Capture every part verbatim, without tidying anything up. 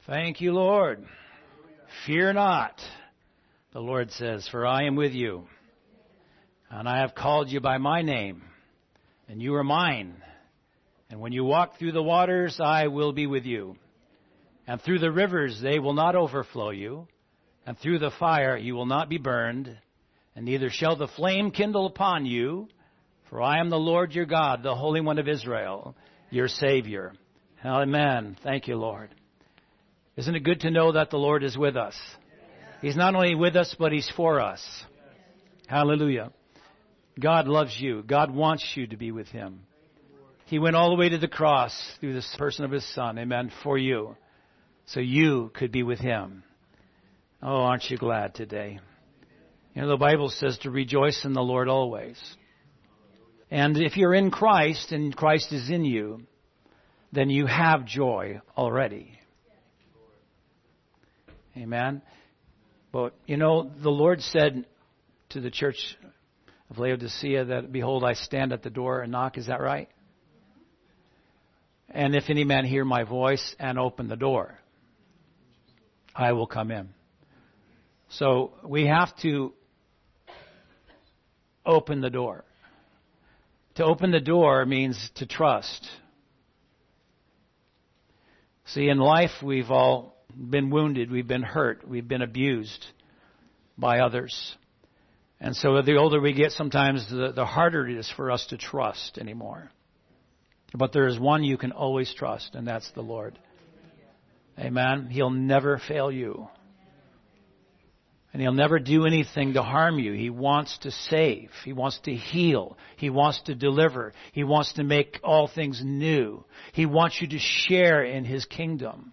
Thank you, Lord. Fear not, the Lord says, for I am with you. And I have called you by my name, and you are mine. And when you walk through the waters, I will be with you. And through the rivers, they will not overflow you. And through the fire, you will not be burned. And neither shall the flame kindle upon you. For I am the Lord your God, the Holy One of Israel, your Savior. Amen. Thank you, Lord. Isn't it good to know that the Lord is with us? He's not only with us, but He's for us. Hallelujah. God loves you. God wants you to be with Him. He went all the way to the cross through the person of His Son, amen, for you, so you could be with Him. Oh, aren't you glad today? You know, the Bible says to rejoice in the Lord always. And if you're in Christ and Christ is in you, then you have joy already. Amen. But, you know, the Lord said to the church of Laodicea that, behold, I stand at the door and knock. Is that right? And if any man hear my voice and open the door, I will come in. So we have to open the door. To open the door means to trust. See, in life we've all been wounded, we've been hurt, we've been abused by others. And so the older we get, sometimes the, the harder it is for us to trust anymore. But there is one you can always trust, and that's the Lord. Amen. He'll never fail you. And He'll never do anything to harm you. He wants to save. He wants to heal. He wants to deliver. He wants to make all things new. He wants you to share in His kingdom.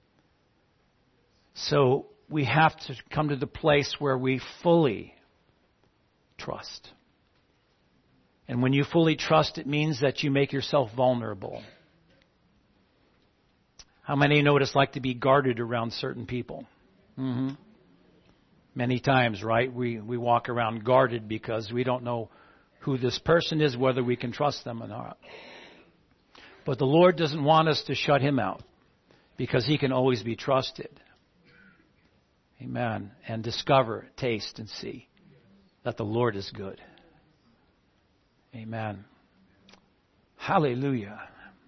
So we have to come to the place where we fully trust. And when you fully trust, it means that you make yourself vulnerable. How many know what it's like to be guarded around certain people? Mm-hmm. Many times, right? We, we walk around guarded because we don't know who this person is, whether we can trust them or not. But the Lord doesn't want us to shut Him out because He can always be trusted. Amen. And discover, taste, and see that the Lord is good. Amen. Hallelujah.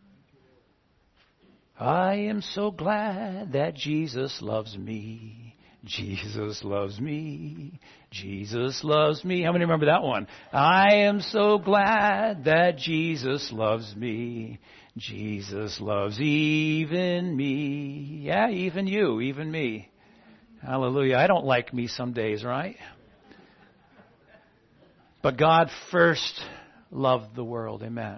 I am so glad that Jesus loves me. Jesus loves me. Jesus loves me. How many remember that one? I am so glad that Jesus loves me. Jesus loves even me. Yeah, even you, even me. Hallelujah. I don't like me some days, right? But God first loved the world. Amen.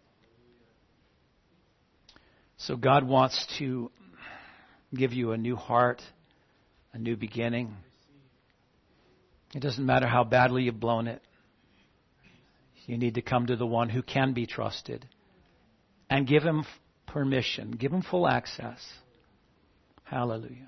So God wants to give you a new heart, a new beginning. It doesn't matter how badly you've blown it. You need to come to the one who can be trusted and give Him permission, give Him full access. Hallelujah.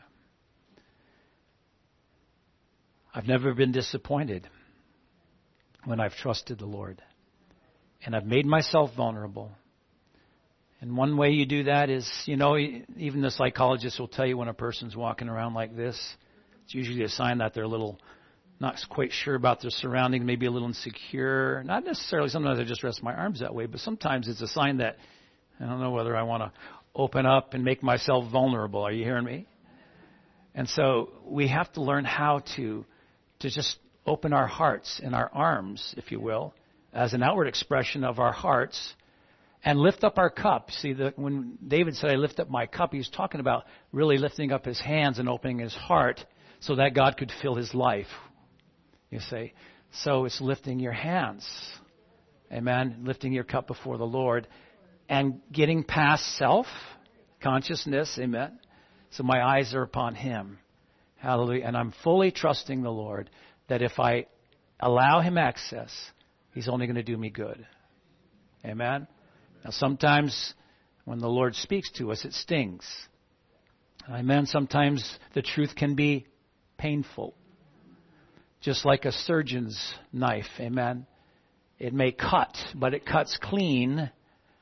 I've never been disappointed when I've trusted the Lord. And I've made myself vulnerable. And one way you do that is, you know, even the psychologist will tell you when a person's walking around like this, it's usually a sign that they're a little, not quite sure about their surroundings, maybe a little insecure. Not necessarily, sometimes I just rest my arms that way, but sometimes it's a sign that, I don't know whether I want to open up and make myself vulnerable. Are you hearing me? And so we have to learn how to to just open our hearts and our arms, if you will, as an outward expression of our hearts, and lift up our cup. See, the, when David said, I lift up my cup, he was talking about really lifting up his hands and opening his heart so that God could fill his life. You see, so it's lifting your hands. Amen. Lifting your cup before the Lord and getting past self-consciousness. Amen. So my eyes are upon Him. Hallelujah. And I'm fully trusting the Lord that if I allow Him access, He's only going to do me good. Amen. Now sometimes when the Lord speaks to us, it stings. Amen. Sometimes the truth can be painful. Just like a surgeon's knife. Amen. It may cut, but it cuts clean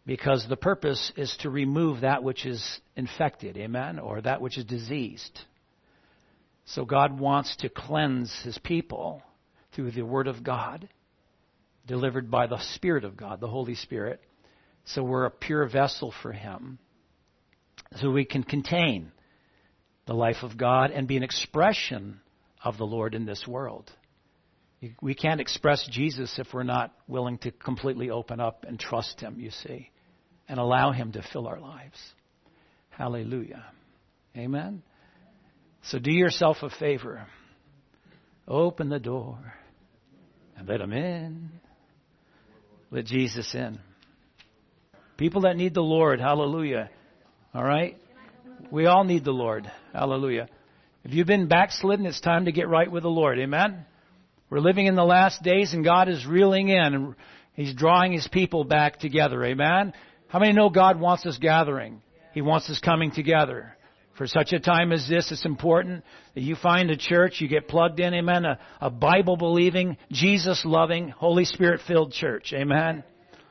because the purpose is to remove that which is infected, amen, or that which is diseased. So God wants to cleanse his people through the Word of God, delivered by the Spirit of God, the Holy Spirit. So we're a pure vessel for him, so we can contain the life of God and be an expression of the Lord in this world. We can't express Jesus if we're not willing to completely open up and trust him, you see, and allow him to fill our lives. Hallelujah. Amen. So do yourself a favor. Open the door and let him in. Let Jesus in. People that need the Lord, hallelujah. All right? We all need the Lord. Hallelujah. If you've been backslidden, it's time to get right with the Lord. Amen? We're living in the last days and God is reeling in and he's drawing his people back together. Amen? How many know God wants us gathering? He wants us coming together. For such a time as this, it's important that you find a church, you get plugged in, amen, a, a Bible-believing, Jesus-loving, Holy Spirit-filled church. Amen?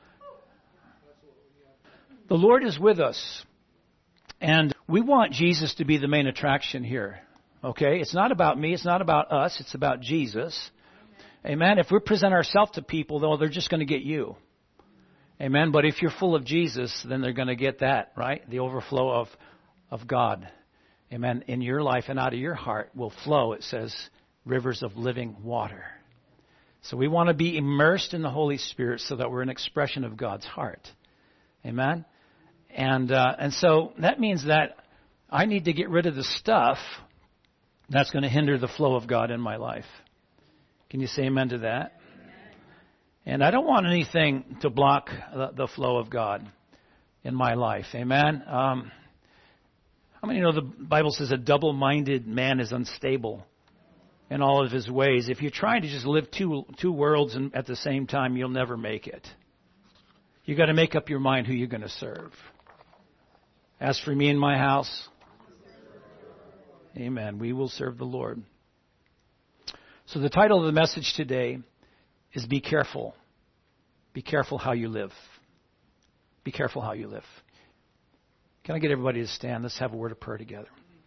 The Lord is with us. And we want Jesus to be the main attraction here. Okay? It's not about me. It's not about us. It's about Jesus. Amen? If we present ourselves to people, though, they're just going to get you. Amen? But if you're full of Jesus, then they're going to get that, right? The overflow of, of God. Amen? In your life and out of your heart will flow, it says, rivers of living water. So we want to be immersed in the Holy Spirit so that we're an expression of God's heart. Amen? And uh, and so that means that I need to get rid of the stuff that's going to hinder the flow of God in my life. Can you say amen to that? And I don't want anything to block the, the flow of God in my life. Amen? Um, how many know the Bible says a double-minded man is unstable in all of his ways? If you're trying to just live two two worlds and at the same time, you'll never make it. You've got to make up your mind who you're going to serve. As for me and my house, amen, we will serve the Lord. So the title of the message today is Be Careful. Be careful how you live. Be careful how you live. Can I get everybody to stand? Let's have a word of prayer together.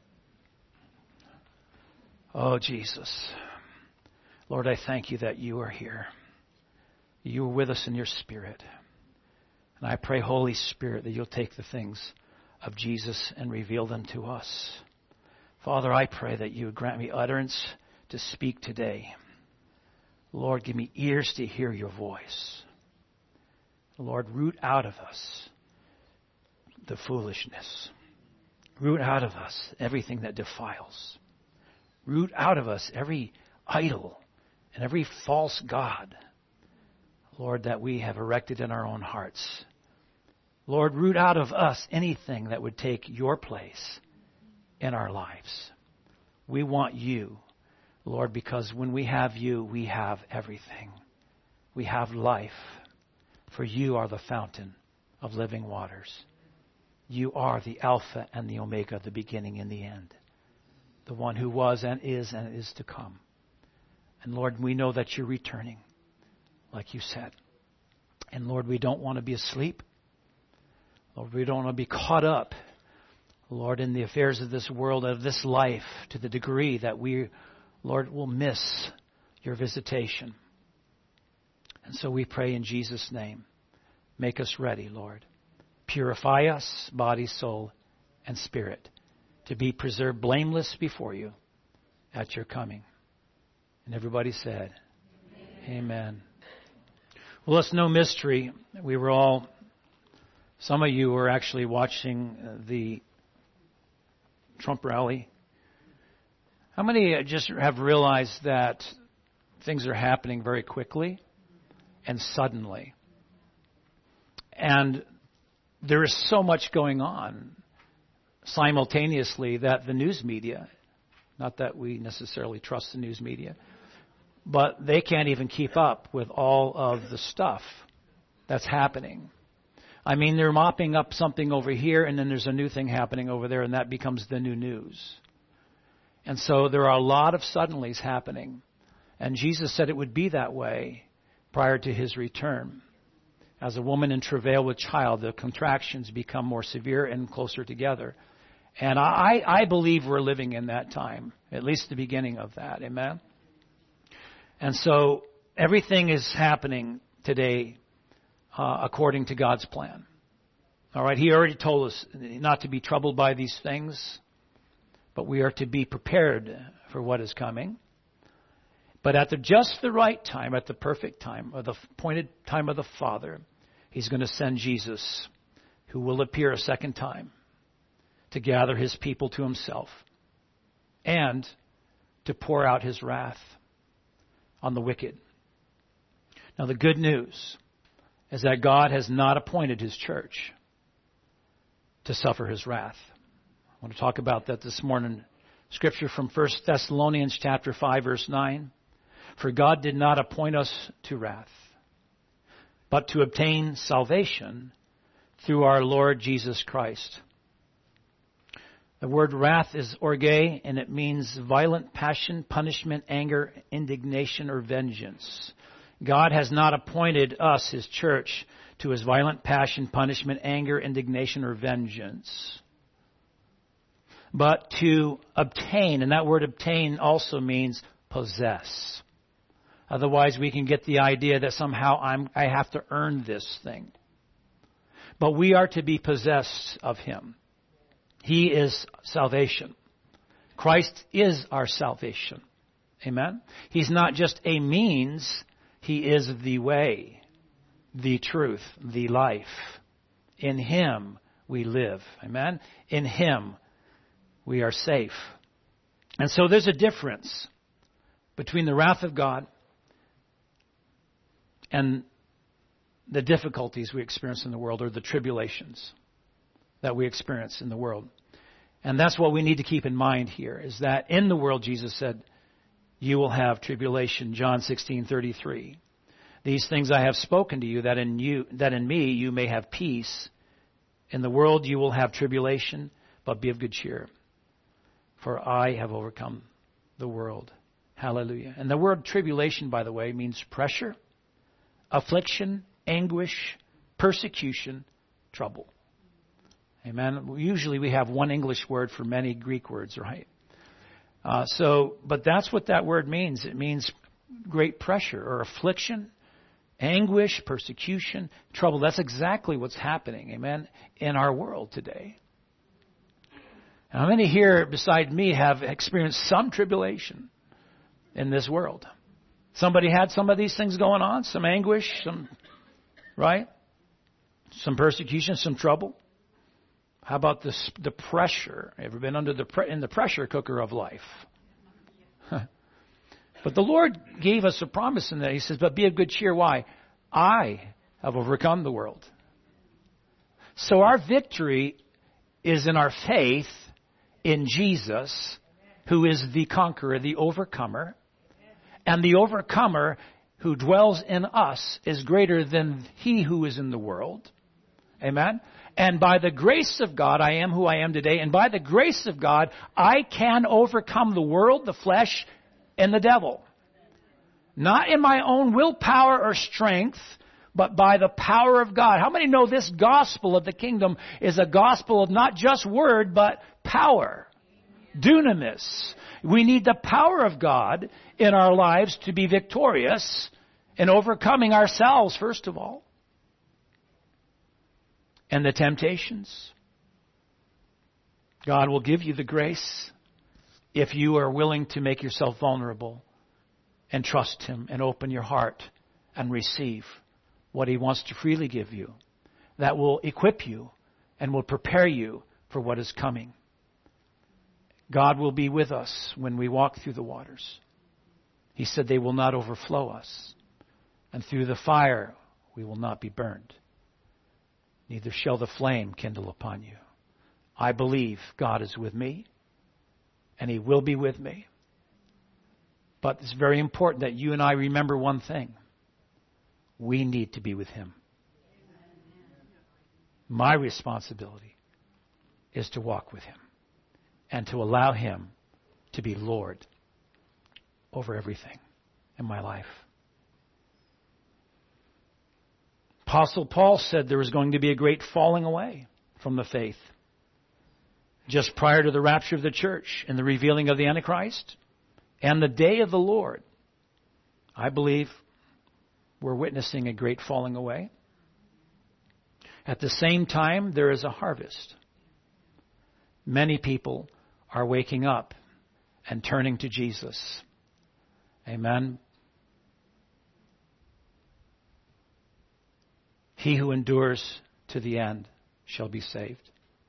Oh, Jesus. Lord, I thank you that you are here. You are with us in your Spirit. And I pray, Holy Spirit, that you'll take the things of Jesus and reveal them to us. Father, I pray that you would grant me utterance to speak today. Lord, give me ears to hear your voice. Lord, root out of us the foolishness. Root out of us everything that defiles. Root out of us every idol and every false god, Lord, that we have erected in our own hearts. Lord, root out of us anything that would take your place in our lives. We want you, Lord, because when we have you, we have everything. We have life, for you are the fountain of living waters. You are the Alpha and the Omega, the beginning and the end, the one who was and is and is to come. And Lord, we know that you're returning, like you said. And Lord, we don't want to be asleep. Lord, we don't want to be caught up, Lord, in the affairs of this world, of this life, to the degree that we, Lord, will miss your visitation. And so we pray in Jesus' name, make us ready, Lord. Purify us, body, soul, and spirit, to be preserved blameless before you at your coming. And everybody said, Amen. Amen. Well, it's no mystery. We were all, some of you were actually watching the Trump rally. How many just have realized that things are happening very quickly and suddenly? And there is so much going on simultaneously that the news media, not that we necessarily trust the news media, but they can't even keep up with all of the stuff that's happening. I mean, they're mopping up something over here, and then there's a new thing happening over there, and that becomes the new news. And so there are a lot of suddenlies happening. And Jesus said it would be that way prior to his return. As a woman in travail with child, the contractions become more severe and closer together. And I, I believe we're living in that time, at least the beginning of that. Amen? And so everything is happening today uh, according to God's plan. All right, He already told us not to be troubled by these things, but we are to be prepared for what is coming. But at the just the right time, at the perfect time, or the appointed time of the Father, He's going to send Jesus, who will appear a second time to gather His people to Himself and to pour out His wrath on the wicked. Now, the good news is that God has not appointed His church to suffer His wrath. I want to talk about that this morning. Scripture from First Thessalonians chapter five, verse nine. For God did not appoint us to wrath, but to obtain salvation through our Lord Jesus Christ. The word wrath is orge, and it means violent passion, punishment, anger, indignation, or vengeance. God has not appointed us, His church, to His violent passion, punishment, anger, indignation, or vengeance, but to obtain, and that word obtain also means possess. Otherwise, we can get the idea that somehow I'm, I have to earn this thing. But we are to be possessed of Him. He is salvation. Christ is our salvation. Amen? He's not just a means. He is the way, the truth, the life. In Him we live. Amen? In Him we are safe. And so there's a difference between the wrath of God and the difficulties we experience in the world, or the tribulations that we experience in the world. And that's what we need to keep in mind here, is that in the world, Jesus said, you will have tribulation. John sixteen thirty-three. These things I have spoken to you, that in you, that in me you may have peace. In the world you will have tribulation, but be of good cheer, for I have overcome the world. Hallelujah. And the word tribulation, by the way, means pressure, affliction, anguish, persecution, trouble. Amen. Usually we have one English word for many Greek words, right? Uh, so, but that's what that word means. It means great pressure or affliction, anguish, persecution, trouble. That's exactly what's happening, amen, in our world today. How many here beside me have experienced some tribulation in this world? Somebody had some of these things going on, some anguish, some, right? Some persecution, some trouble. How about this, the pressure? Ever been under the pre- in the pressure cooker of life? But the Lord gave us a promise in that. He says, but be of good cheer. Why? I have overcome the world. So our victory is in our faith in Jesus, who is the conqueror, the overcomer. And the overcomer who dwells in us is greater than he who is in the world. Amen? And by the grace of God, I am who I am today. And by the grace of God, I can overcome the world, the flesh, and the devil. Not in my own willpower or strength, but by the power of God. How many know this gospel of the kingdom is a gospel of not just word, but power? Dunamis. We need the power of God in our lives to be victorious in overcoming ourselves, first of all, and the temptations. God will give you the grace if you are willing to make yourself vulnerable and trust Him and open your heart and receive what He wants to freely give you. That will equip you and will prepare you for what is coming. God will be with us when we walk through the waters. He said they will not overflow us. And through the fire we will not be burned. Neither shall the flame kindle upon you. I believe God is with me, and He will be with me. But it's very important that you and I remember one thing. We need to be with Him. My responsibility is to walk with Him and to allow Him to be Lord over everything in my life. Apostle Paul said there was going to be a great falling away from the faith just prior to the rapture of the church and the revealing of the Antichrist and the day of the Lord. I believe we're witnessing a great falling away. At the same time, there is a harvest. Many people are waking up and turning to Jesus. Amen. He who endures to the end shall be saved.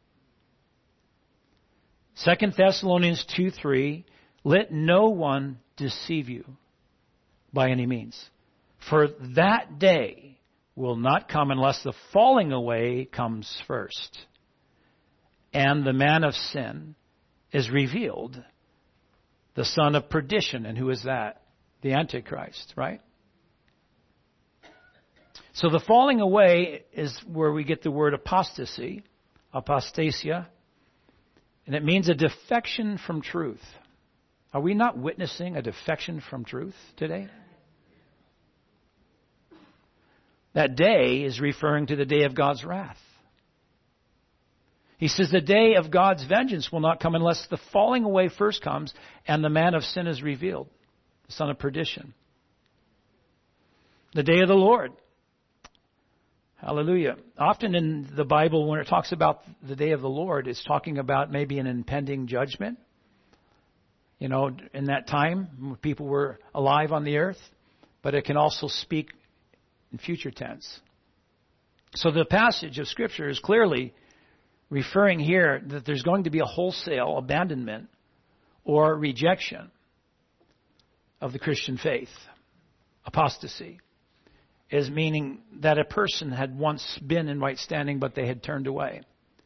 Second Thessalonians two three, let no one deceive you by any means. For that day will not come unless the falling away comes first. And the man of sin is revealed, the son of perdition. And who is that? The Antichrist, right? So the falling away is where we get the word apostasy, apostasia, and it means a defection from truth. Are we not witnessing a defection from truth today? That day is referring to the day of God's wrath. He says the day of God's vengeance will not come unless the falling away first comes and the man of sin is revealed, the son of perdition. The day of the Lord. Hallelujah. Often in the Bible, when it talks about the day of the Lord, it's talking about maybe an impending judgment. You know, in that time, when people were alive on the earth. But it can also speak in future tense. So the passage of Scripture is clearly referring here that there's going to be a wholesale abandonment or rejection of the Christian faith. Apostasy is meaning that a person had once been in right standing, but they had turned away.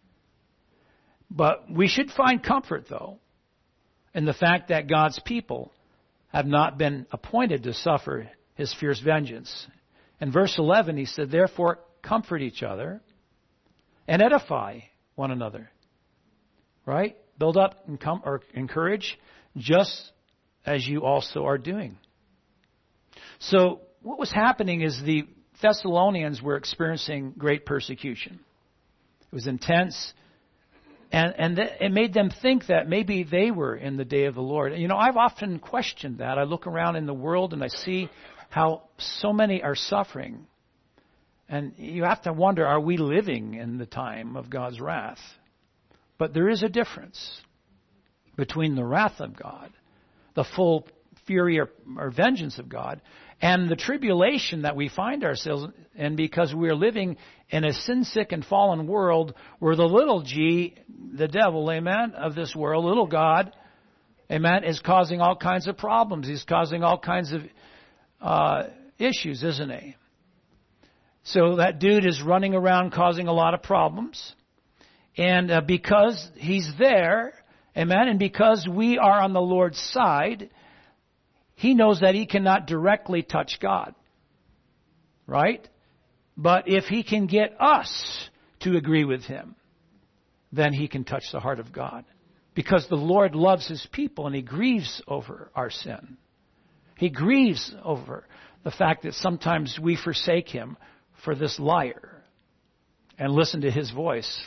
But we should find comfort, though, in the fact that God's people have not been appointed to suffer His fierce vengeance. In verse eleven, he said, therefore, comfort each other and edify one another. Right? Build up and com- or encourage, just as you also are doing. So, what was happening is the Thessalonians were experiencing great persecution. It was intense, and, and th- it made them think that maybe they were in the day of the Lord. And, you know, I've often questioned that. I look around in the world and I see how so many are suffering. And you have to wonder, are we living in the time of God's wrath? But there is a difference between the wrath of God, the full fury or, or vengeance of God, and the tribulation that we find ourselves in because we're living in a sin-sick and fallen world where the little g, the devil, amen, of this world, little God, amen, is causing all kinds of problems. He's causing all kinds of uh, issues, isn't he? So that dude is running around causing a lot of problems. And uh, because he's there, amen, and because we are on the Lord's side, he knows that he cannot directly touch God. Right? But if he can get us to agree with him, then he can touch the heart of God. Because the Lord loves his people and he grieves over our sin. He grieves over the fact that sometimes we forsake him for this liar and listen to his voice.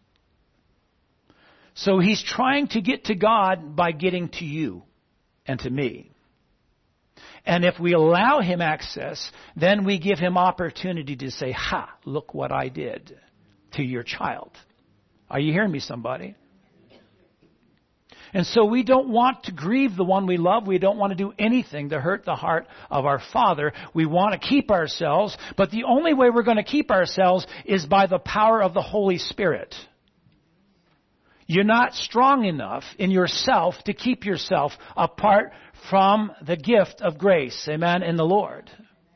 So he's trying to get to God by getting to you and to me. And if we allow him access, then we give him opportunity to say, ha, look what I did to your child. Are you hearing me, somebody? And so we don't want to grieve the one we love. We don't want to do anything to hurt the heart of our Father. We want to keep ourselves, but the only way we're going to keep ourselves is by the power of the Holy Spirit. You're not strong enough in yourself to keep yourself apart from the gift of grace, amen, in the Lord.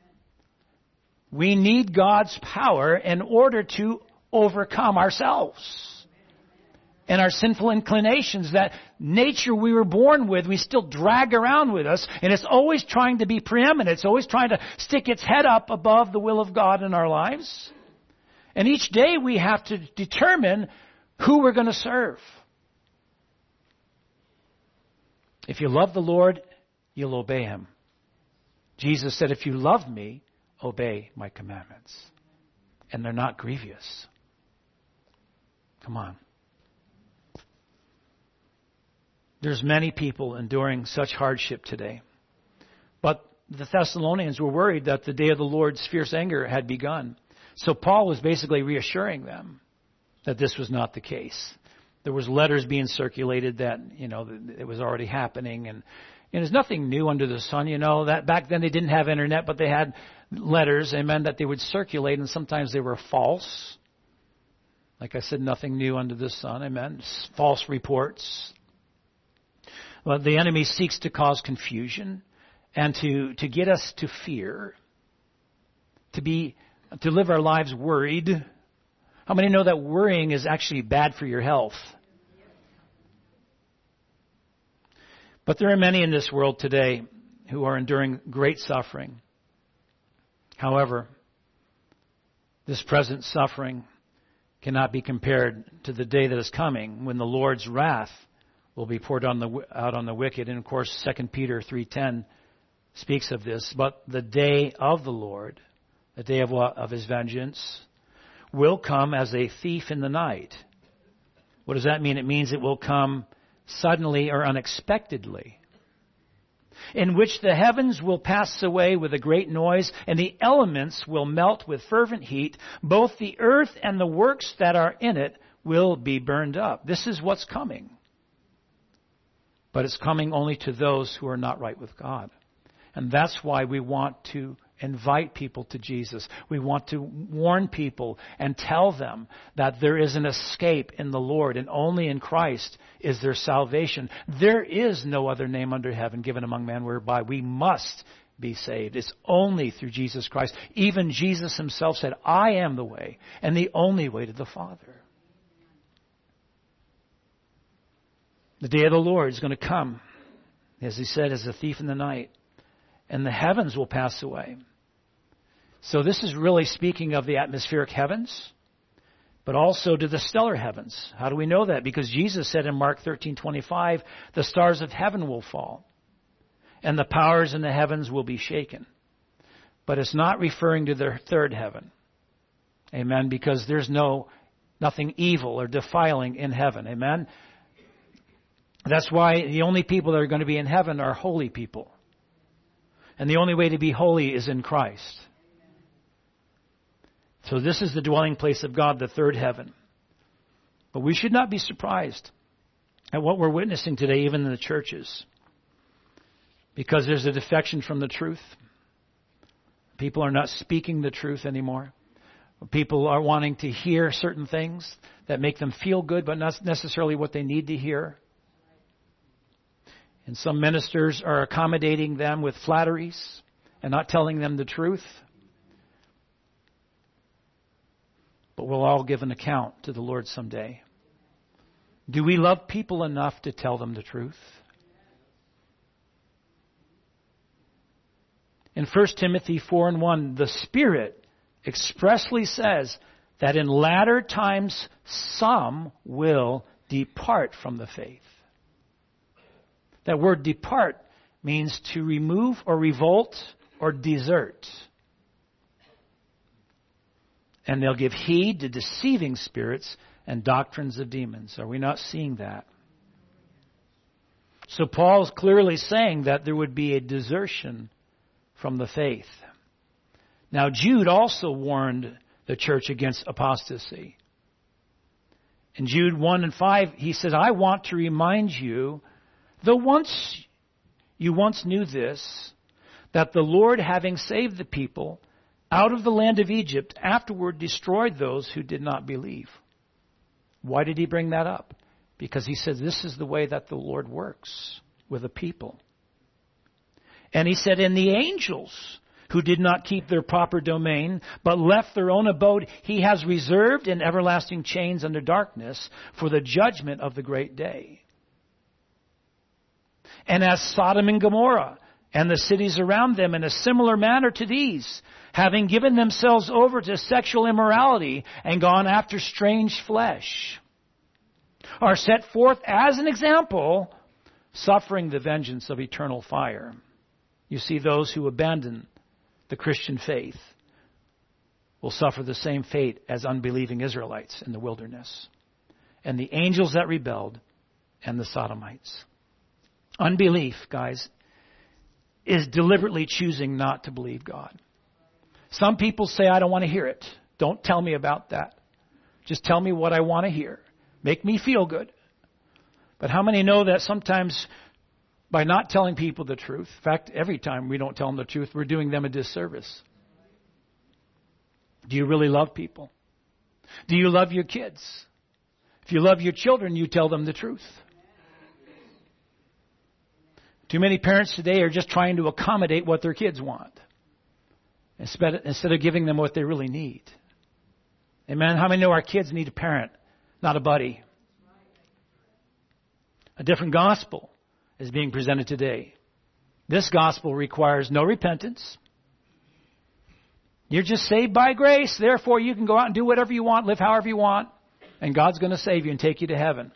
We need God's power in order to overcome ourselves and our sinful inclinations, that nature we were born with, we still drag around with us, and it's always trying to be preeminent. It's always trying to stick its head up above the will of God in our lives. And each day we have to determine who we're going to serve. If you love the Lord, you'll obey him. Jesus said, if you love me, obey my commandments. and they're not grievous. Come on. There's many people enduring such hardship today. But the Thessalonians were worried that the day of the Lord's fierce anger had begun. So Paul was basically reassuring them that this was not the case. There was letters being circulated that, you know, it was already happening. And, and there's nothing new under the sun, you know. That back then they didn't have internet, but they had letters, amen, that they would circulate, and sometimes they were false. Like I said, nothing new under the sun, amen. False reports. Well, the enemy seeks to cause confusion and to, to get us to fear, to be to live our lives worried. How many know that worrying is actually bad for your health? But there are many in this world today who are enduring great suffering. However, this present suffering cannot be compared to the day that is coming when the Lord's wrath will be poured on the, out on the wicked. And of course, Second Peter three ten speaks of this. But the day of the Lord, the day of, of His vengeance, will come as a thief in the night. What does that mean? It means it will come suddenly or unexpectedly, in which the heavens will pass away with a great noise, and the elements will melt with fervent heat. Both the earth and the works that are in it will be burned up. This is what's coming. But it's coming only to those who are not right with God. And that's why we want to invite people to Jesus. We want to warn people and tell them that there is an escape in the Lord, and only in Christ is there salvation. There is no other name under heaven given among men whereby we must be saved. It's only through Jesus Christ. Even Jesus Himself said, I am the way and the only way to the Father. The day of the Lord is going to come, as He said, as a thief in the night, and the heavens will pass away. So this is really speaking of the atmospheric heavens, but also to the stellar heavens. How do we know that? Because Jesus said in Mark thirteen twenty-five, the stars of heaven will fall, and the powers in the heavens will be shaken. But it's not referring to the third heaven. Amen? Because there's no nothing evil or defiling in heaven. Amen? That's why the only people that are going to be in heaven are holy people. And the only way to be holy is in Christ. So this is the dwelling place of God, the third heaven. But we should not be surprised at what we're witnessing today, even in the churches. Because there's a defection from the truth. People are not speaking the truth anymore. People are wanting to hear certain things that make them feel good, but not necessarily what they need to hear. And some ministers are accommodating them with flatteries and not telling them the truth. But we'll all give an account to the Lord someday. Do we love people enough to tell them the truth? In First Timothy four and one, the Spirit expressly says that in latter times some will depart from the faith. That word depart means to remove or revolt or desert. And they'll give heed to deceiving spirits and doctrines of demons. Are we not seeing that? So Paul's clearly saying that there would be a desertion from the faith. Now Jude also warned the church against apostasy. In Jude one and five, he says, I want to remind you, though once you once knew this, that the Lord, having saved the people out of the land of Egypt, afterward destroyed those who did not believe. Why did he bring that up? Because he said this is the way that the Lord works with a people. And he said, and the angels who did not keep their proper domain, but left their own abode, he has reserved in everlasting chains under darkness for the judgment of the great day. And as Sodom and Gomorrah and the cities around them in a similar manner to these, having given themselves over to sexual immorality and gone after strange flesh, are set forth as an example, suffering the vengeance of eternal fire. You see, those who abandon the Christian faith will suffer the same fate as unbelieving Israelites in the wilderness, and the angels that rebelled, and the Sodomites. Unbelief, guys, is deliberately choosing not to believe God. Some people say, I don't want to hear it. Don't tell me about that. Just tell me what I want to hear. Make me feel good. But how many know that sometimes by not telling people the truth, in fact, every time we don't tell them the truth, we're doing them a disservice. Do you really love people? Do you love your kids? If you love your children, you tell them the truth. Too many parents today are just trying to accommodate what their kids want instead of giving them what they really need. Amen? How many know our kids need a parent, not a buddy? A different gospel is being presented today. This gospel requires no repentance. You're just saved by grace. Therefore, you can go out and do whatever you want, live however you want, and God's going to save you and take you to heaven.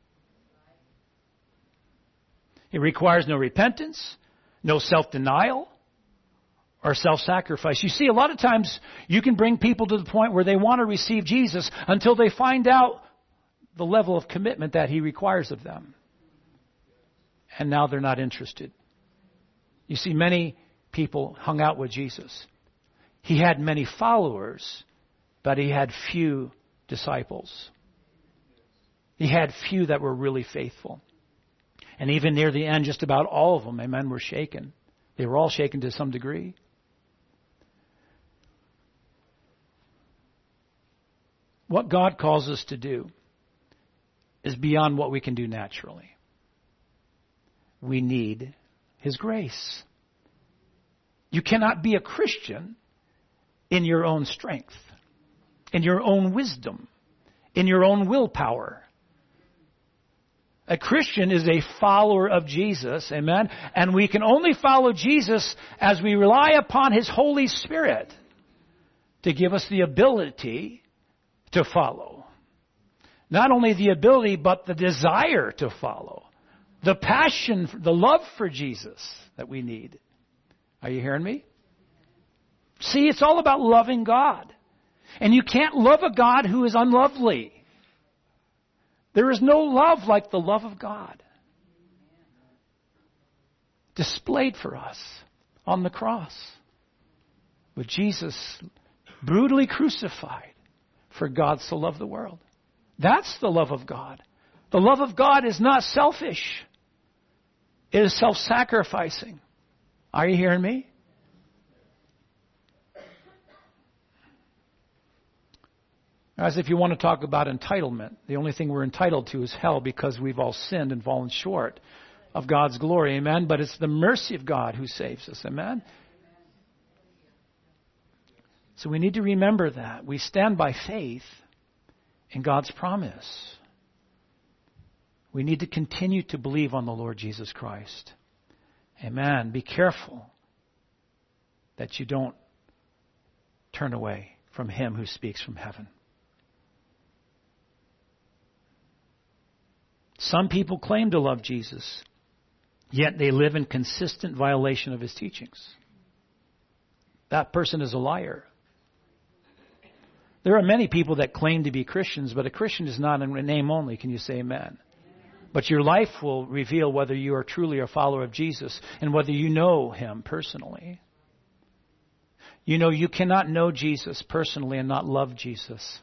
It requires no repentance, no self-denial, or self-sacrifice. You see, a lot of times you can bring people to the point where they want to receive Jesus until they find out the level of commitment that He requires of them. And now they're not interested. You see, many people hung out with Jesus. He had many followers, but He had few disciples. He had few that were really faithful. And even near the end, just about all of them, amen, were shaken. They were all shaken to some degree. What God calls us to do is beyond what we can do naturally. We need His grace. You cannot be a Christian in your own strength, in your own wisdom, in your own willpower. A Christian is a follower of Jesus, amen? And we can only follow Jesus as we rely upon His Holy Spirit to give us the ability to follow. Not only the ability, but the desire to follow. The passion, the love for Jesus that we need. Are you hearing me? See, it's all about loving God. And you can't love a God who is unlovely. There is no love like the love of God displayed for us on the cross with Jesus brutally crucified for God so loved the world. That's the love of God. The love of God is not selfish. It is self-sacrificing. Are you hearing me? As if you want to talk about entitlement, the only thing we're entitled to is hell because we've all sinned and fallen short of God's glory. Amen? But it's the mercy of God who saves us. Amen? So we need to remember that. We stand by faith in God's promise. We need to continue to believe on the Lord Jesus Christ. Amen. Be careful that you don't turn away from Him who speaks from heaven. Some people claim to love Jesus, yet they live in consistent violation of His teachings. That person is a liar. There are many people that claim to be Christians, but a Christian is not in name only. Can you say amen? But your life will reveal whether you are truly a follower of Jesus and whether you know Him personally. You know, you cannot know Jesus personally and not love Jesus.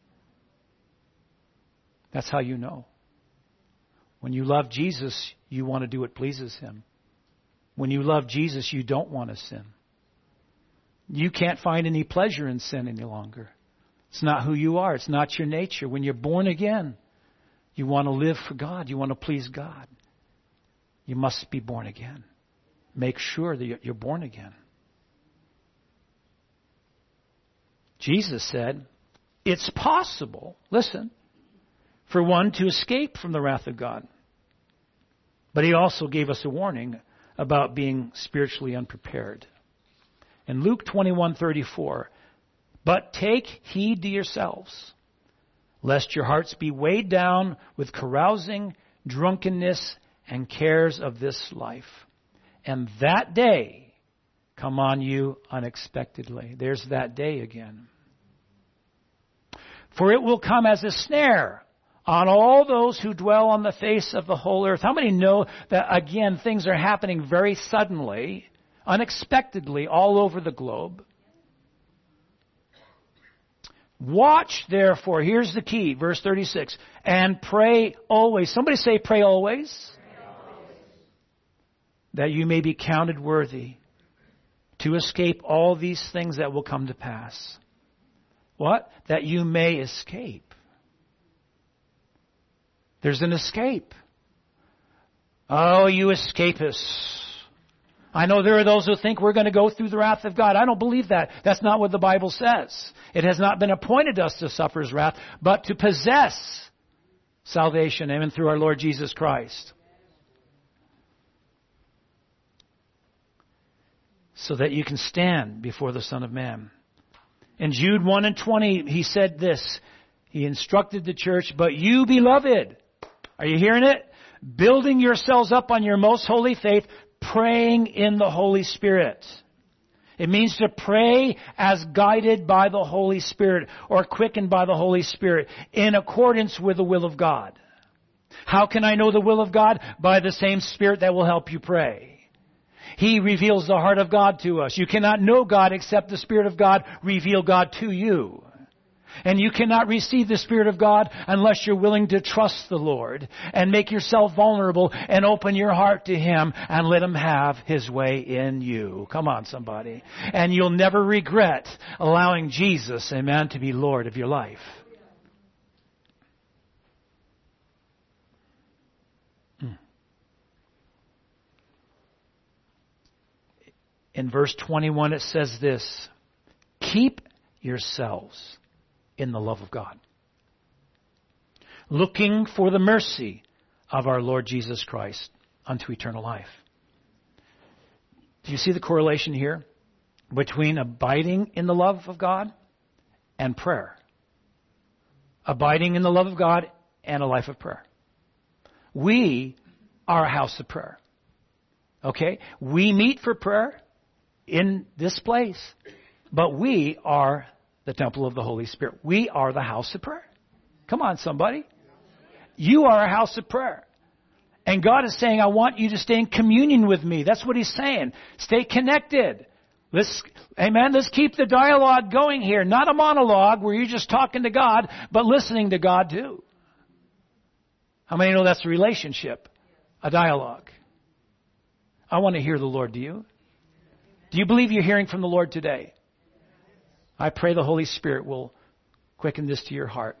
That's how you know. When you love Jesus, you want to do what pleases Him. When you love Jesus, you don't want to sin. You can't find any pleasure in sin any longer. It's not who you are. It's not your nature. When you're born again, you want to live for God. You want to please God. You must be born again. Make sure that you're born again. Jesus said, it's possible, listen, for one to escape from the wrath of God. But He also gave us a warning about being spiritually unprepared. In Luke twenty-one thirty-four, but take heed to yourselves, lest your hearts be weighed down with carousing, drunkenness, and cares of this life, and that day come on you unexpectedly. There's that day again. For it will come as a snare on all those who dwell on the face of the whole earth. How many know that, again, things are happening very suddenly, unexpectedly, all over the globe? Watch, therefore, here's the key, verse thirty-six, and pray always. Somebody say, pray always. Pray always. That you may be counted worthy to escape all these things that will come to pass. What? That you may escape. There's an escape. Oh, you escapists. I know there are those who think we're going to go through the wrath of God. I don't believe that. That's not what the Bible says. It has not been appointed us to suffer His wrath, but to possess salvation, amen, through our Lord Jesus Christ. So that you can stand before the Son of Man. In Jude one and twenty, he said this. He instructed the church, but you, beloved, are you hearing it? Building yourselves up on your most holy faith, praying in the Holy Spirit. It means to pray as guided by the Holy Spirit or quickened by the Holy Spirit in accordance with the will of God. How can I know the will of God? By the same Spirit that will help you pray. He reveals the heart of God to us. You cannot know God except the Spirit of God reveal God to you. And you cannot receive the Spirit of God unless you're willing to trust the Lord and make yourself vulnerable and open your heart to Him and let Him have His way in you. Come on, somebody. And you'll never regret allowing Jesus, amen, to be Lord of your life. In verse twenty-one it says this, keep yourselves in the love of God, looking for the mercy of our Lord Jesus Christ unto eternal life. Do you see the correlation here between abiding in the love of God and prayer? Abiding in the love of God and a life of prayer. We are a house of prayer. Okay? We meet for prayer in this place, but we are the temple of the Holy Spirit. We are the house of prayer. Come on, somebody. You are a house of prayer. And God is saying, I want you to stay in communion with me. That's what He's saying. Stay connected. Let's, amen, let's keep the dialogue going here. Not a monologue where you're just talking to God, but listening to God too. How many know that's a relationship? A dialogue. I want to hear the Lord. Do you? Do you believe you're hearing from the Lord today? I pray the Holy Spirit will quicken this to your heart.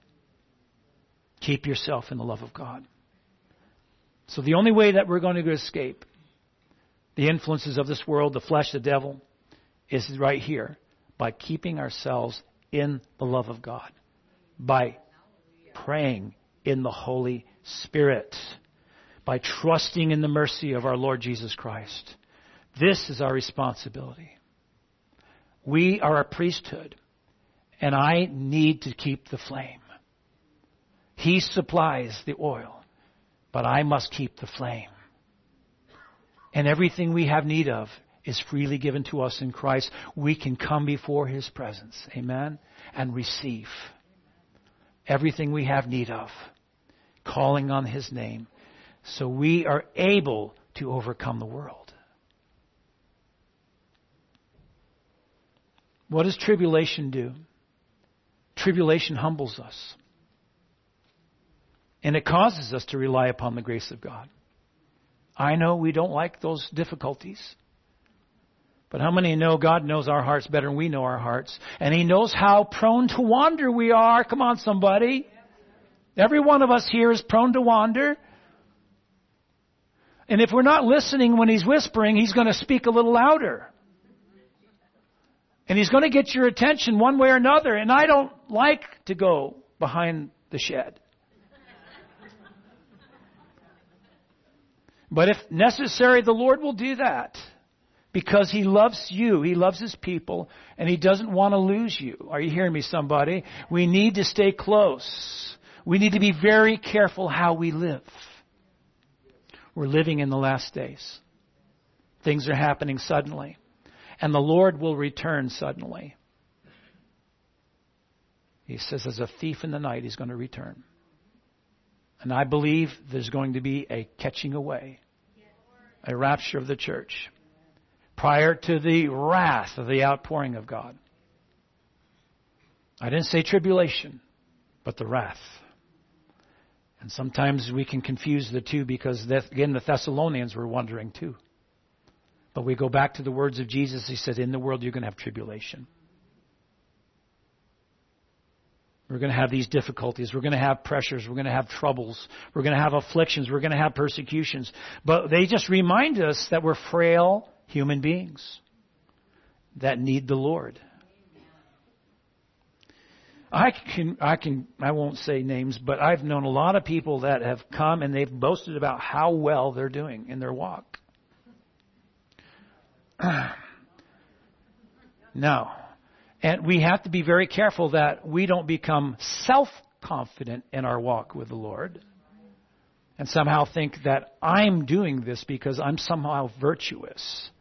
Keep yourself in the love of God. So the only way that we're going to escape the influences of this world, the flesh, the devil, is right here. By keeping ourselves in the love of God. By praying in the Holy Spirit. By trusting in the mercy of our Lord Jesus Christ. This is our responsibility. We are a priesthood, and I need to keep the flame. He supplies the oil, but I must keep the flame. And everything we have need of is freely given to us in Christ. We can come before His presence, amen, and receive everything we have need of, calling on His name, so we are able to overcome the world. What does tribulation do? Tribulation humbles us. And it causes us to rely upon the grace of God. I know we don't like those difficulties. But how many know God knows our hearts better than we know our hearts? And He knows how prone to wander we are. Come on, somebody. Every one of us here is prone to wander. And if we're not listening when He's whispering, He's going to speak a little louder. And He's going to get your attention one way or another. And I don't like to go behind the shed. But if necessary, the Lord will do that. Because He loves you. He loves His people. And He doesn't want to lose you. Are you hearing me, somebody? We need to stay close. We need to be very careful how we live. We're living in the last days. Things are happening suddenly. And the Lord will return suddenly. He says, as a thief in the night, He's going to return. And I believe there's going to be a catching away, a rapture of the church, prior to the wrath of the outpouring of God. I didn't say tribulation, but the wrath. And sometimes we can confuse the two because, again, the Thessalonians were wondering too. But we go back to the words of Jesus. He said, in the world you're going to have tribulation. We're going to have these difficulties. We're going to have pressures. We're going to have troubles. We're going to have afflictions. We're going to have persecutions. But they just remind us that we're frail human beings that need the Lord. I can, I can, I won't say names, but I've known a lot of people that have come and they've boasted about how well they're doing in their walk. No. And we have to be very careful that we don't become self-confident in our walk with the Lord and somehow think that I'm doing this because I'm somehow virtuous.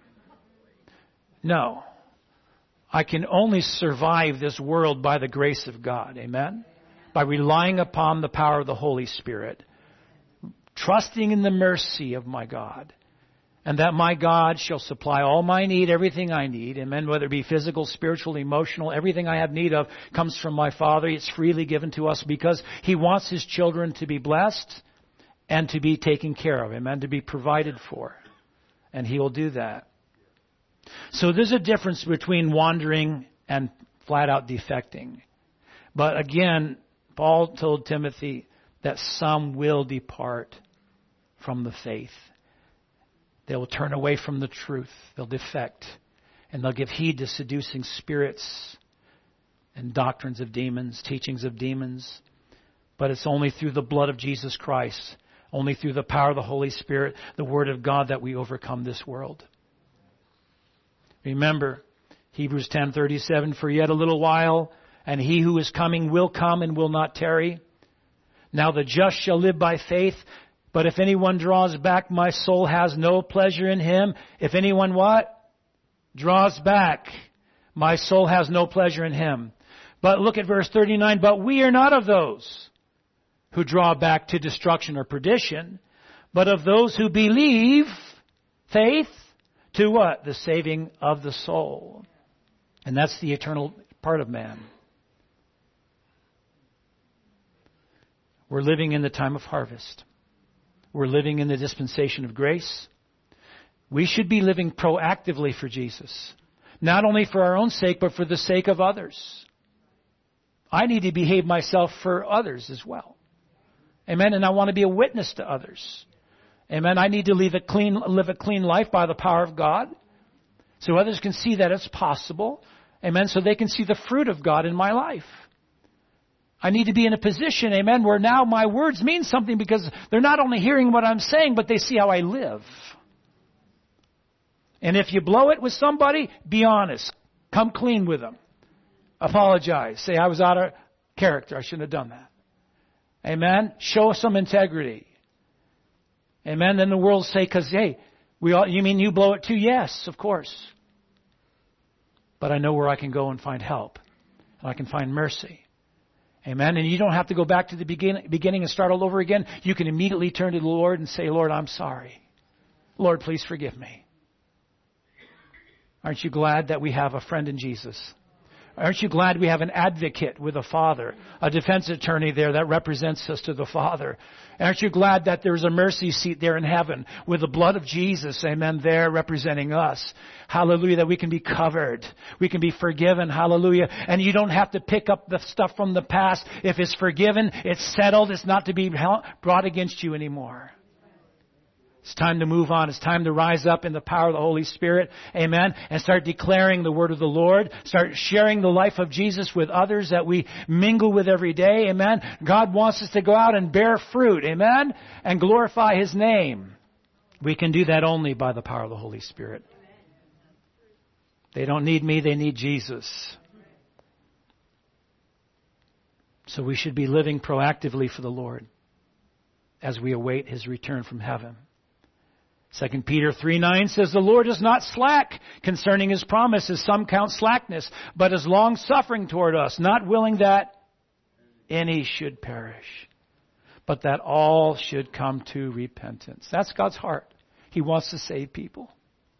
No. I can only survive this world by the grace of God. Amen? By relying upon the power of the Holy Spirit. Trusting in the mercy of my God. And that my God shall supply all my need, everything I need. Amen. Whether it be physical, spiritual, emotional, everything I have need of comes from my Father. It's freely given to us because He wants His children to be blessed and to be taken care of. Amen. To be provided for. And He will do that. So there's a difference between wandering and flat out defecting. But again, Paul told Timothy that some will depart from the faith. They will turn away from the truth. They'll defect. And they'll give heed to seducing spirits and doctrines of demons, teachings of demons. But it's only through the blood of Jesus Christ, only through the power of the Holy Spirit, the Word of God, that we overcome this world. Remember, Hebrews ten thirty-seven, for yet a little while, and He who is coming will come and will not tarry. Now the just shall live by faith. But if anyone draws back, my soul has no pleasure in him. If anyone what? Draws back, my soul has no pleasure in him. But look at verse thirty-nine. But we are not of those who draw back to destruction or perdition, but of those who believe, faith, to what? The saving of the soul. And that's the eternal part of man. We're living in the time of harvest. We're living in the dispensation of grace. We should be living proactively for Jesus. Not only for our own sake, but for the sake of others. I need to behave myself for others as well. Amen. And I want to be a witness to others. Amen. I need to live a clean, live a clean life by the power of God. So others can see that it's possible. Amen. So they can see the fruit of God in my life. I need to be in a position, amen, where now my words mean something because they're not only hearing what I'm saying, but they see how I live. And if you blow it with somebody, be honest. Come clean with them. Apologize. Say, I was out of character. I shouldn't have done that. Amen. Show some integrity. Amen. Then the world will say, because, hey, we all, you mean you blow it too? Yes, of course. But I know where I can go and find help. And I can find mercy. Amen. And you don't have to go back to the begin, beginning and start all over again. You can immediately turn to the Lord and say, Lord, I'm sorry. Lord, please forgive me. Aren't you glad that we have a friend in Jesus? Aren't you glad we have an advocate with a Father, a defense attorney there that represents us to the Father? Aren't you glad that there's a mercy seat there in heaven with the blood of Jesus, amen, there representing us? Hallelujah, that we can be covered. We can be forgiven, hallelujah. And you don't have to pick up the stuff from the past. If it's forgiven, it's settled. It's not to be brought against you anymore. It's time to move on. It's time to rise up in the power of the Holy Spirit. Amen. And start declaring the word of the Lord. Start sharing the life of Jesus with others that we mingle with every day. Amen. God wants us to go out and bear fruit. Amen. And glorify His name. We can do that only by the power of the Holy Spirit. They don't need me. They need Jesus. So we should be living proactively for the Lord as we await His return from heaven. Second Peter three nine says, the Lord is not slack concerning His promise, as some count slackness, but is long-suffering toward us, not willing that any should perish, but that all should come to repentance. That's God's heart. He wants to save people.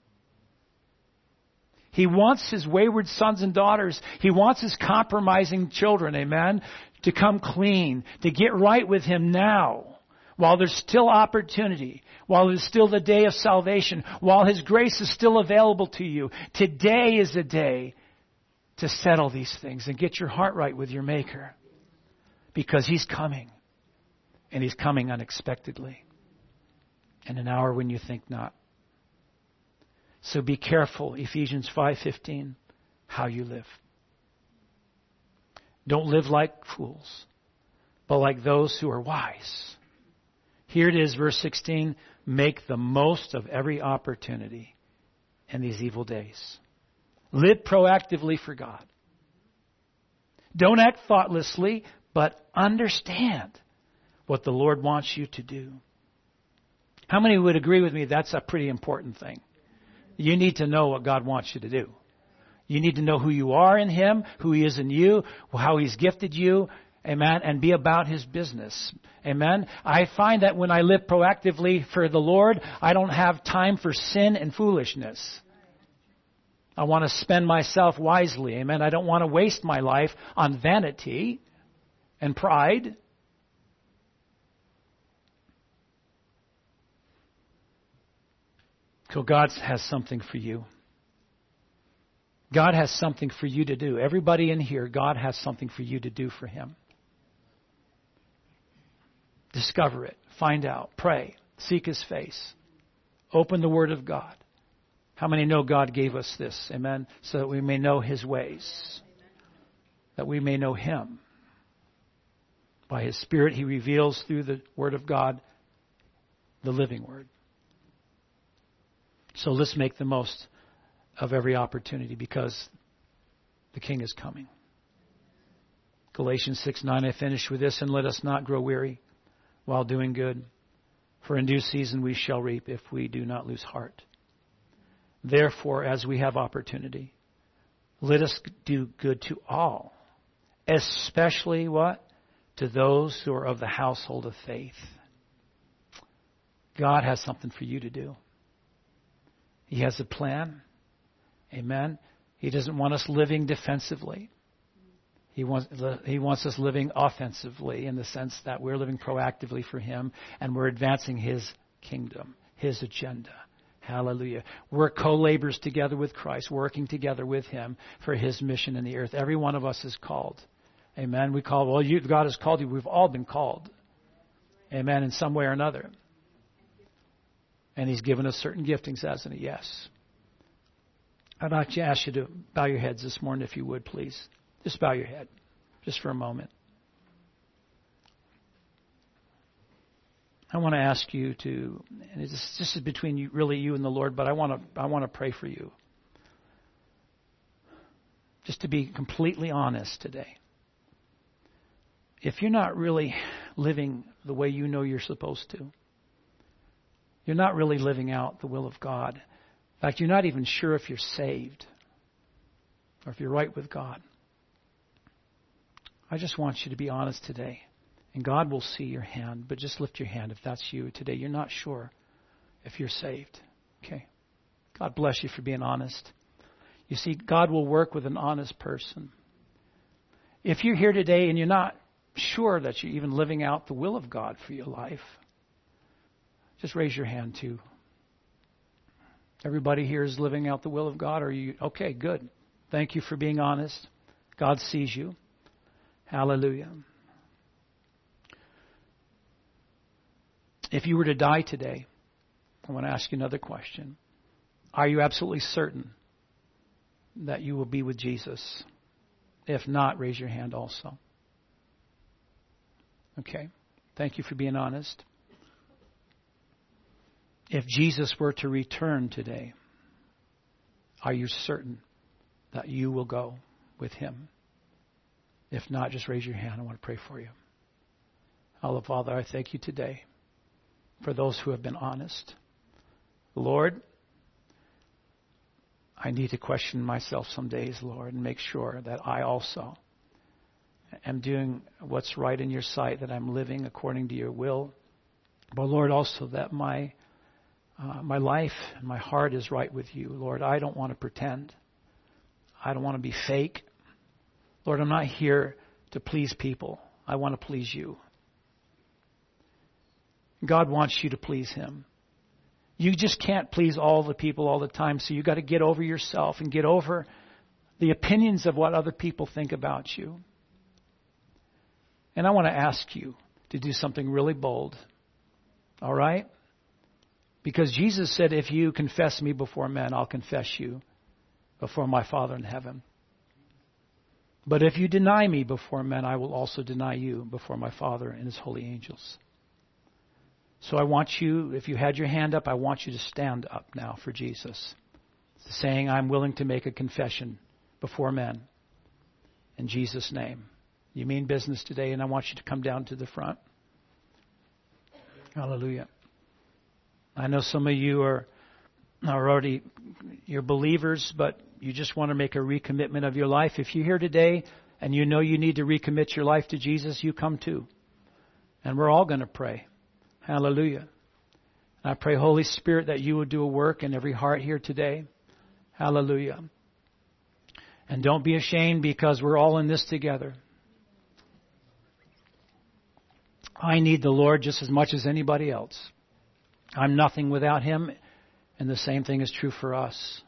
He wants His wayward sons and daughters, He wants His compromising children, amen, to come clean, to get right with Him now, while there's still opportunity, while there's still the day of salvation, while His grace is still available to you. Today is the day to settle these things and get your heart right with your Maker, because He's coming, and He's coming unexpectedly, in an hour when you think not. So be careful, Ephesians five fifteen, how you live. Don't live like fools, but like those who are wise. Here it is, verse sixteen, make the most of every opportunity in these evil days. Live proactively for God. Don't act thoughtlessly, but understand what the Lord wants you to do. How many would agree with me that's a pretty important thing? You need to know what God wants you to do. You need to know who you are in Him, who He is in you, how He's gifted you, amen, and be about His business. Amen. I find that when I live proactively for the Lord, I don't have time for sin and foolishness. I want to spend myself wisely. Amen. I don't want to waste my life on vanity and pride. So God has something for you. God has something for you to do. Everybody in here, God has something for you to do for Him. Discover it. Find out. Pray. Seek His face. Open the Word of God. How many know God gave us this? Amen. So that we may know His ways. That we may know Him. By His Spirit, He reveals through the Word of God the living Word. So let's make the most of every opportunity, because the King is coming. Galatians six nine, I finish with this, and let us not grow weary while doing good, for in due season we shall reap if we do not lose heart. Therefore, as we have opportunity, let us do good to all, especially what? To those who are of the household of faith. God has something for you to do. He has a plan. Amen. He doesn't want us living defensively. He wants, he wants us living offensively, in the sense that we're living proactively for Him and we're advancing His kingdom, His agenda. Hallelujah. We're co-laborers together with Christ, working together with Him for His mission in the earth. Every one of us is called. Amen. We call, well, you, God has called you. We've all been called. Amen. In some way or another. And He's given us certain giftings, hasn't He? Yes. I'd like to ask you to bow your heads this morning, if you would, please. Just bow your head, just for a moment. I want to ask you to, and it's, this is between you, really you and the Lord, but I want to, I want to pray for you. Just to be completely honest today. If you're not really living the way you know you're supposed to, you're not really living out the will of God. In fact, you're not even sure if you're saved or if you're right with God. I just want you to be honest today. And God will see your hand, but just lift your hand if that's you today. You're not sure if you're saved. Okay. God bless you for being honest. You see, God will work with an honest person. If you're here today and you're not sure that you're even living out the will of God for your life, just raise your hand too. Everybody here is living out the will of God? Or are you okay? Good. Thank you for being honest. God sees you. Hallelujah. If you were to die today, I want to ask you another question. Are you absolutely certain that you will be with Jesus? If not, raise your hand also. Okay. Thank you for being honest. If Jesus were to return today, are you certain that you will go with Him? If not, just raise your hand. I want to pray for you. Our Father, I thank you today for those who have been honest. Lord, I need to question myself some days, Lord, and make sure that I also am doing what's right in your sight, that I'm living according to your will. But Lord, also that my uh, my life and my heart is right with you. Lord, I don't want to pretend. I don't want to be fake. Lord, I'm not here to please people. I want to please you. God wants you to please him. You just can't please all the people all the time, so you got to get over yourself and get over the opinions of what other people think about you. And I want to ask you to do something really bold. All right? Because Jesus said, if you confess me before men, I'll confess you before my Father in heaven. But if you deny me before men, I will also deny you before my Father and his holy angels. So I want you, if you had your hand up, I want you to stand up now for Jesus. Saying, I'm willing to make a confession before men. In Jesus' name. You mean business today, and I want you to come down to the front. Hallelujah. I know some of you are, are already, you're believers, but you just want to make a recommitment of your life. If you're here today and you know you need to recommit your life to Jesus, you come too. And we're all going to pray. Hallelujah. And I pray, Holy Spirit, that you will do a work in every heart here today. Hallelujah. And don't be ashamed, because we're all in this together. I need the Lord just as much as anybody else. I'm nothing without him, and the same thing is true for us.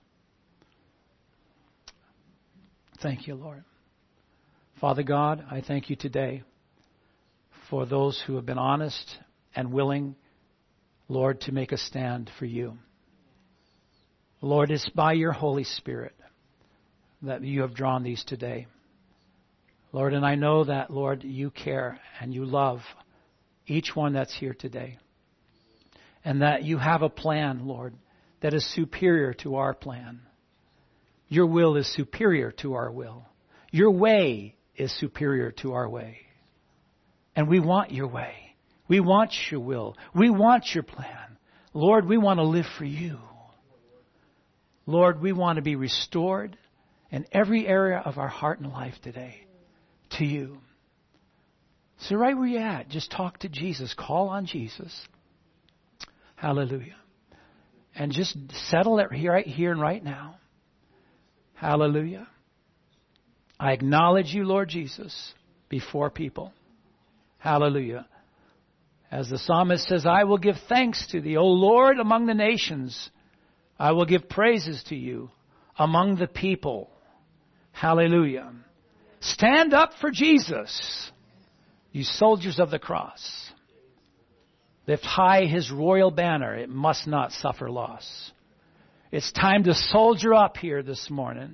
Thank you, Lord. Father God, I thank you today for those who have been honest and willing, Lord, to make a stand for you. Lord, it's by your Holy Spirit that you have drawn these today. Lord, and I know that, Lord, you care and you love each one that's here today. And that you have a plan, Lord, that is superior to our plan. Your will is superior to our will. Your way is superior to our way. And we want your way. We want your will. We want your plan. Lord, we want to live for you. Lord, we want to be restored in every area of our heart and life today to you. So right where you're at, just talk to Jesus. Call on Jesus. Hallelujah. And just settle it right here and right now. Hallelujah. I acknowledge you, Lord Jesus, before people. Hallelujah. As the psalmist says, I will give thanks to thee, O Lord, among the nations. I will give praises to you among the people. Hallelujah. Stand up for Jesus, you soldiers of the cross. Lift high his royal banner. It must not suffer loss. It's time to soldier up here this morning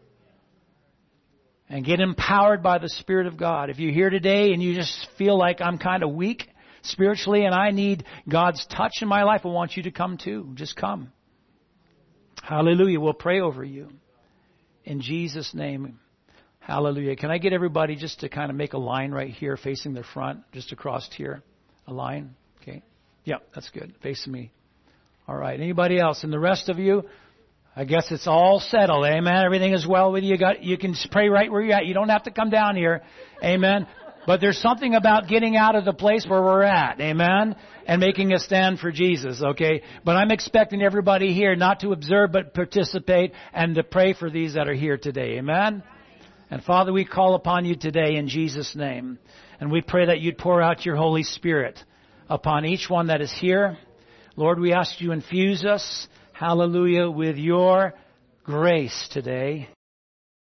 and get empowered by the Spirit of God. If you're here today and you just feel like I'm kind of weak spiritually and I need God's touch in my life, I want you to come too. Just come. Hallelujah. We'll pray over you. In Jesus' name. Hallelujah. Can I get everybody just to kind of make a line right here facing their front, just across here? A line? Okay. Yeah, that's good. Facing me. All right. Anybody else? And the rest of you, I guess it's all settled. Amen. Everything is well with you. You got, you can pray right where you're at. You don't have to come down here. Amen. But there's something about getting out of the place where we're at. Amen. And making a stand for Jesus. Okay. But I'm expecting everybody here not to observe, but participate and to pray for these that are here today. Amen. And Father, we call upon you today in Jesus' name. And we pray that you'd pour out your Holy Spirit upon each one that is here. Lord, we ask you infuse us, hallelujah, with your grace today.